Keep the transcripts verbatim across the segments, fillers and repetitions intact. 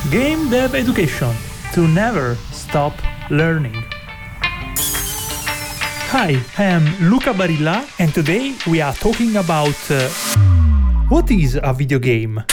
Game Dev Education, to never stop learning. Hi, I am Luca Barilla, and today we are talking about uh, what is a video game?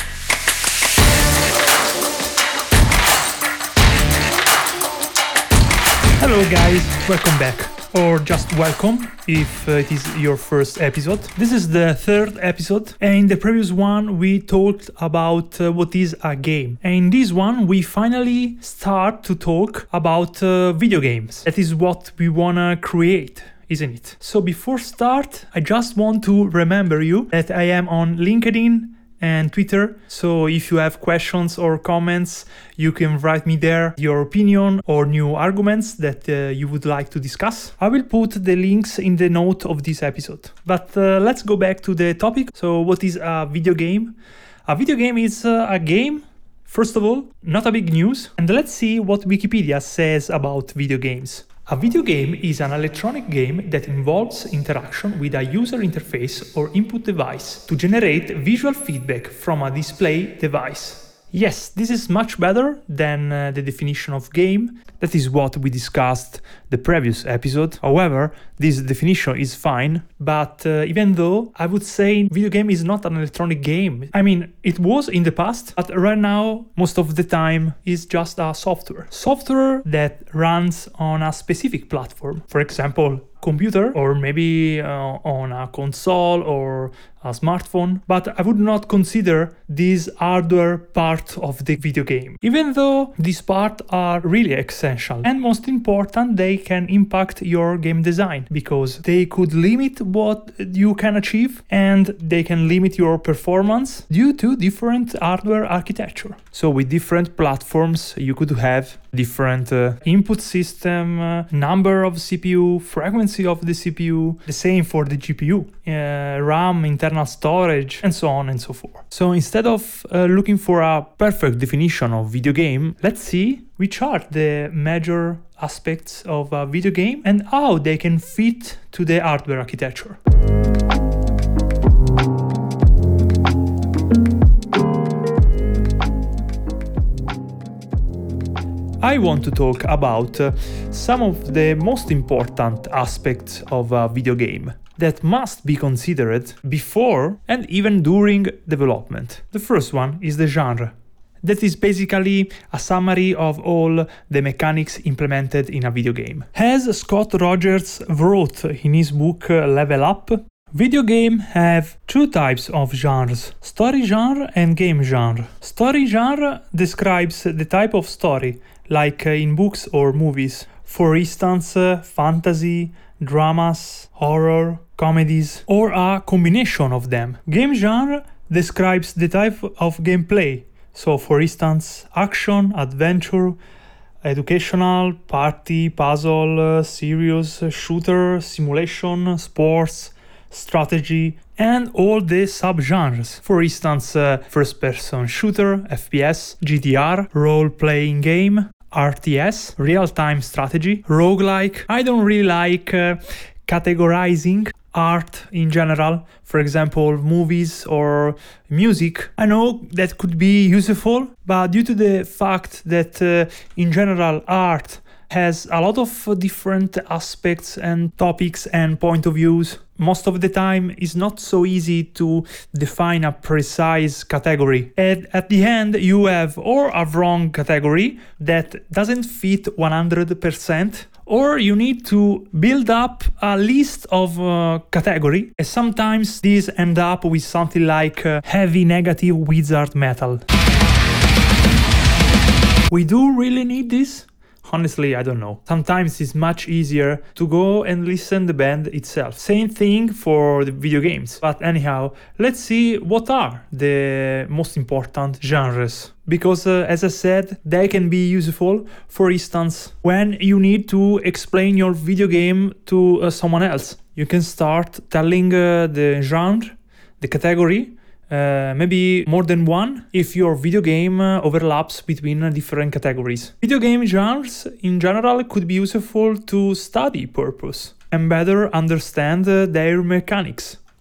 Hello guys, welcome back. Or just welcome if uh, it is your first episode. This is the third episode, and in the previous one we talked about uh, what is a game. And in this one we finally start to talk about uh, video games. That is what we wanna create, isn't it? So before start, I just want to remember you that I am on LinkedIn and Twitter. So if you have questions or comments, you can write me there your opinion or new arguments that uh, you would like to discuss. I will put the links in the note of this episode. But uh, let's go back to the topic. So what is a video game? A video game is uh, a game, first of all, not a big news. And let's see what Wikipedia says about video games. A video game is an electronic game that involves interaction with a user interface or input device to generate visual feedback from a display device. Yes, this is much better than uh, the definition of game. That is what we discussed the previous episode. However, this definition is fine, but uh, even though I would say video game is not an electronic game. I mean, it was in the past, but right now, most of the time, is just a software. Software that runs on a specific platform. For example, computer, or maybe uh, on a console or a smartphone, but I would not consider this hardware part of the video game. Even though these parts are really essential, and most important, they can impact your game design, because they could limit what you can achieve, and they can limit your performance due to different hardware architecture. So with different platforms, you could have different uh, input system, uh, number of C P U, frequency of the C P U, the same for the G P U, uh, RAM, internal storage, and so on and so forth. So instead of uh, looking for a perfect definition of video game, let's see which are the major aspects of a video game and how they can fit to the hardware architecture. I want to talk about uh, some of the most important aspects of a video game that must be considered before and even during development. The first one is the genre. That is basically a summary of all the mechanics implemented in a video game. As Scott Rogers wrote in his book uh, Level Up, video games have two types of genres, story genre and game genre. Story genre describes the type of story, like uh, in books or movies. For instance, uh, fantasy, dramas, horror, comedies, or a combination of them. Game genre describes the type of gameplay. So for instance, action, adventure, educational, party, puzzle, uh, serious, shooter, simulation, sports, strategy, and all the subgenres. For instance, uh, first-person shooter, F P S, G D R, role-playing game, R T S, real-time strategy, roguelike. I don't really like uh, categorizing art in general, for example, movies or music. I know that could be useful, but due to the fact that uh, in general art has a lot of different aspects and topics and point of views, most of the time it's not so easy to define a precise category. And at the end, you have or a wrong category that doesn't fit one hundred percent, or you need to build up a list of uh, category. And sometimes these end up with something like uh, heavy negative wizard metal. We do really need this? Honestly, I don't know. Sometimes it's much easier to go and listen to the band itself. Same thing for the video games. But anyhow, let's see what are the most important genres. Because uh, as I said, they can be useful. For instance, when you need to explain your video game to uh, someone else, you can start telling uh, the genre, the category, Uh, maybe more than one if your video game uh, overlaps between uh, different categories. Video game genres in general could be useful to study purpose and better understand uh, their mechanics.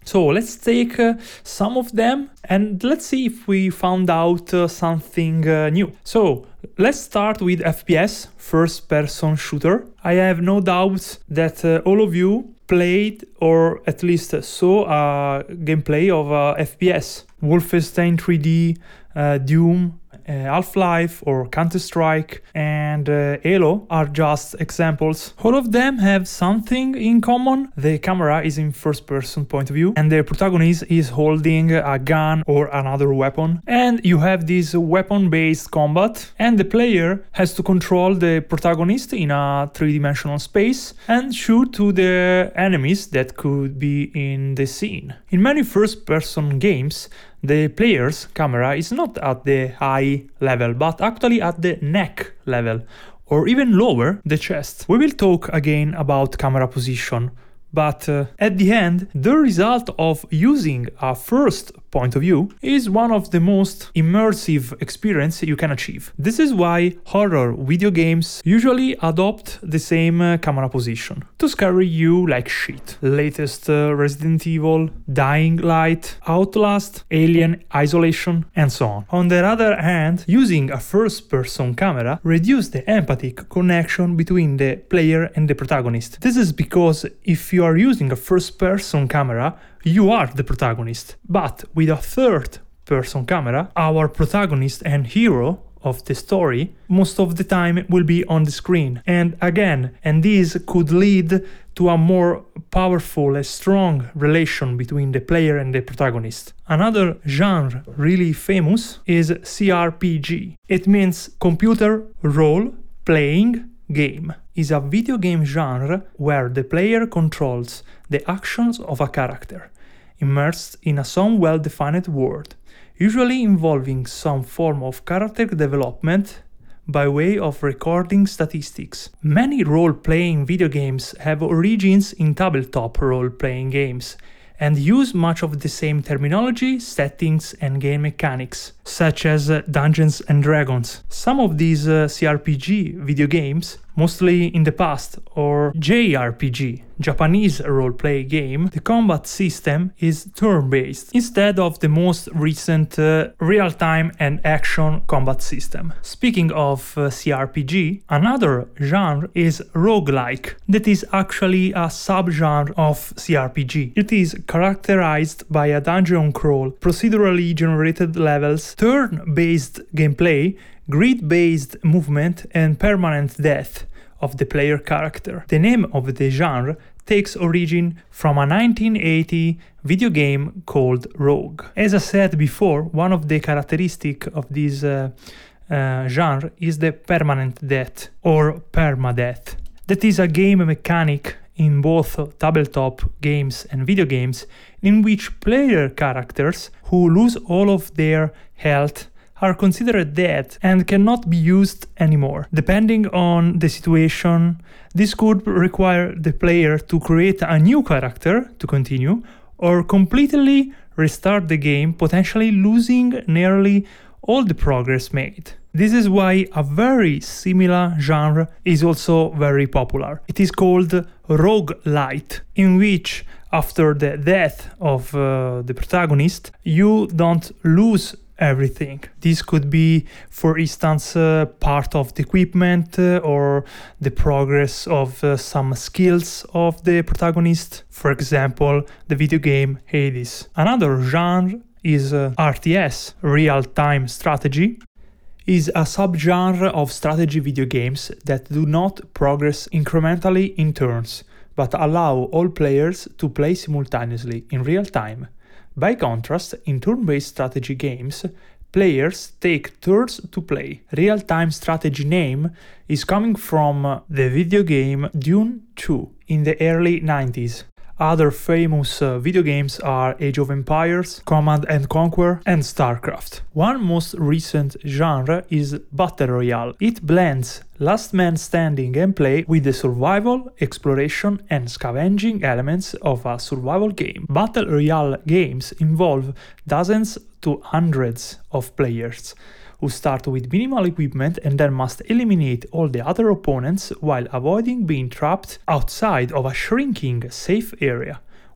So let's take uh, some of them and let's see if we found out uh, something uh, new. So let's start with F P S, first person shooter. I have no doubts that uh, all of you played or at least saw a gameplay of uh, F P S. Wolfenstein three D, uh, Doom, uh, Half-Life or Counter-Strike and uh, Halo are just examples. All of them have something in common. The camera is in first person point of view and the protagonist is holding a gun or another weapon, and you have this weapon-based combat and the player has to control the protagonist in a three-dimensional space and shoot to the enemies that could be in the scene. In many first-person games, the player's camera is not at the eye level, but actually at the neck level, or even lower, the chest. We will talk again about camera position, but uh, at the end, the result of using a first point of view is one of the most immersive experience you can achieve. This is why horror video games usually adopt the same uh, camera position to scare you like shit. Latest uh, Resident Evil, Dying Light, Outlast, Alien Isolation, and so on. On the other hand, using a first-person camera reduces the empathic connection between the player and the protagonist. This is because if you are using a first-person camera, you are the protagonist. But with a third-person camera, our protagonist and hero of the story most of the time will be on the screen. And again, and this could lead to a more powerful and strong relation between the player and the protagonist. Another genre really famous is C R P G. It means computer role-playing game. Is a video game genre where the player controls the actions of a character, immersed in a some well-defined world, usually involving some form of character development by way of recording statistics. Many role-playing video games have origins in tabletop role-playing games and use much of the same terminology, settings and game mechanics, such as uh, Dungeons and Dragons. Some of these uh, C R P G video games, mostly in the past, or J R P G, Japanese role-play game, the combat system is turn-based, instead of the most recent uh, real-time and action combat system. Speaking of uh, C R P G, another genre is roguelike, that is actually a subgenre of C R P G. It is characterized by a dungeon crawl, procedurally generated levels, turn-based gameplay, grid-based movement, and permanent death of the player character. The name of the genre takes origin from a nineteen eighty video game called Rogue. As I said before, one of the characteristics of this uh, uh, genre is the permanent death or permadeath. That is a game mechanic in both tabletop games and video games in which player characters who lose all of their health are considered dead and cannot be used anymore. Depending on the situation, this could require the player to create a new character to continue or completely restart the game, potentially losing nearly all the progress made. This is why a very similar genre is also very popular. It is called roguelite, in which after the death of uh, the protagonist, you don't lose everything. This could be, for instance, uh, part of the equipment uh, or the progress of uh, some skills of the protagonist. For example, the video game Hades. Another genre is uh, R T S, real-time strategy. Is a subgenre of strategy video games that do not progress incrementally in turns, but allow all players to play simultaneously in real time. By contrast, in turn-based strategy games, players take turns to play. Real-time strategy name is coming from the video game Dune two in the early nineties. Other famous uh, video games are Age of Empires, Command and Conquer, and StarCraft. One most recent genre is Battle Royale. It blends last man standing gameplay with the survival, exploration, and scavenging elements of a survival game. Battle Royale games involve dozens to hundreds of players, who start with minimal equipment and then must eliminate all the other opponents while avoiding being trapped outside of a shrinking safe area,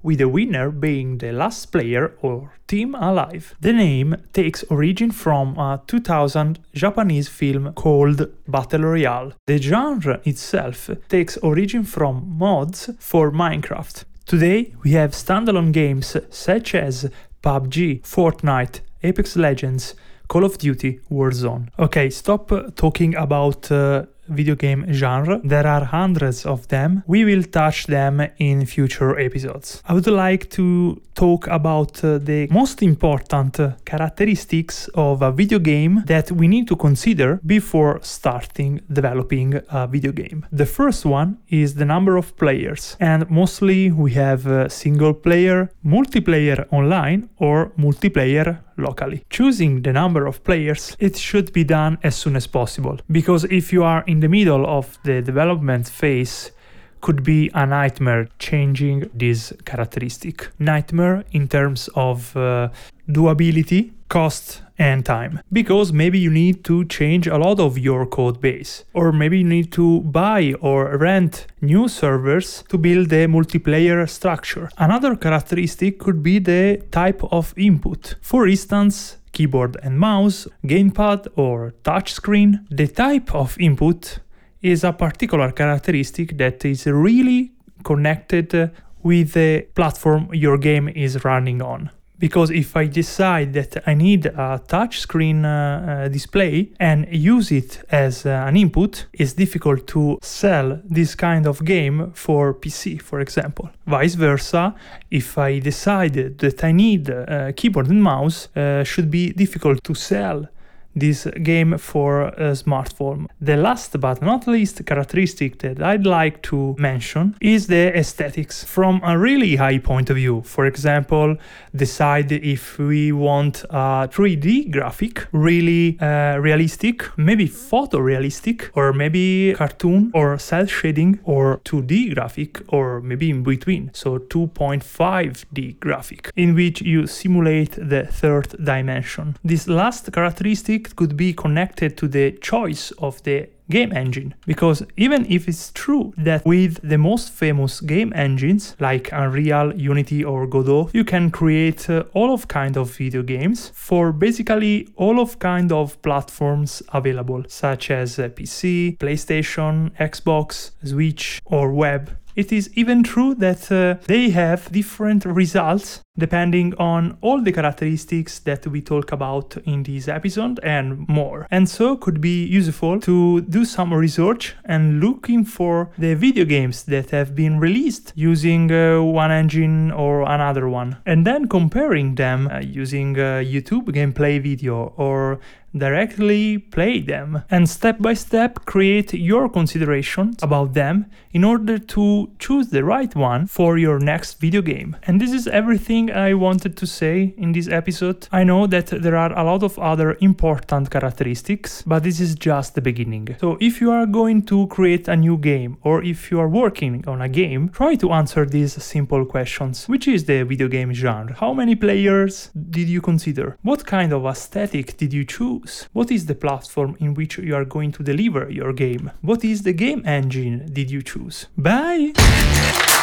with the winner being the last player or team alive. The name takes origin from a two thousand Japanese film called Battle Royale. The genre itself takes origin from mods for Minecraft. Today we have standalone games such as P U B G, Fortnite, Apex Legends, Call of Duty, Warzone. Okay, stop talking about uh, video game genre. There are hundreds of them. We will touch them in future episodes. I would like to talk about uh, the most important uh, characteristics of a video game that we need to consider before starting developing a video game. The first one is the number of players, and mostly we have uh, single player, multiplayer online, or multiplayer locally. Choosing the number of players, it should be done as soon as possible, because if you are in the middle of the development phase, could be a nightmare changing this characteristic. Nightmare in terms of uh, doability, cost and time, because maybe you need to change a lot of your code base, or maybe you need to buy or rent new servers to build the multiplayer structure. Another characteristic could be the type of input. For instance, keyboard and mouse, gamepad or touchscreen. The type of input is a particular characteristic that is really connected with the platform your game is running on. Because if I decide that I need a touchscreen uh, uh, display and use it as uh, an input, it's difficult to sell this kind of game for P C, for example. Vice versa, if I decide that I need a keyboard and mouse, uh, should be difficult to sell this game for a smartphone. The last but not least characteristic that I'd like to mention is the aesthetics from a really high point of view. For example, decide if we want a three D graphic, really uh, realistic, maybe photorealistic, or maybe cartoon or cel shading, or two D graphic, or maybe in between, so two point five D graphic, in which you simulate the third dimension. This last characteristic could be connected to the choice of the game engine, because even if it's true that with the most famous game engines like Unreal, Unity or Godot, you can create uh, all of kind of video games for basically all of kind of platforms available, such as uh, P C, PlayStation, Xbox, Switch or web. It is even true that uh, they have different results depending on all the characteristics that we talk about in this episode and more. And so could be useful to do some research and looking for the video games that have been released using uh, one engine or another one, and then comparing them uh, using a YouTube gameplay video or directly play them, and step by step create your considerations about them in order to choose the right one for your next video game. And this is everything I wanted to say in this episode. I know that there are a lot of other important characteristics, but this is just the beginning. So if you are going to create a new game, or if you are working on a game, try to answer these simple questions. Which is the video game genre? How many players did you consider? What kind of aesthetic did you choose? What is the platform in which you are going to deliver your game? What is the game engine did you choose? Bye!